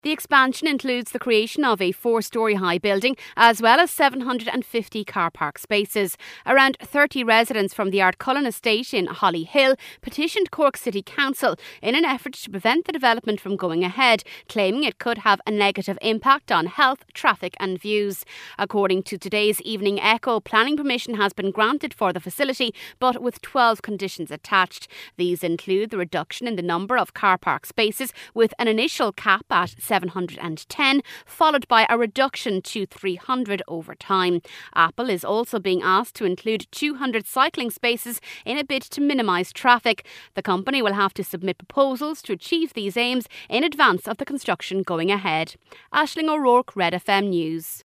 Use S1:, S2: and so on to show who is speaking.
S1: The expansion includes the creation of a 4-storey high building as well as 750 car park spaces. Around 30 residents from the Ardcullen estate in Holly Hill petitioned Cork City Council in an effort to prevent the development from going ahead, claiming it could have a negative impact on health, traffic and views. According to today's Evening Echo, planning permission has been granted for the facility, but with 12 conditions attached. These include the reduction in the number of car park spaces with an initial cap at 710, followed by a reduction to 300 over time. Apple is also being asked to include 200 cycling spaces in a bid to minimise traffic. The company will have to submit proposals to achieve these aims in advance of the construction going ahead. Aisling O'Rourke, Red FM News.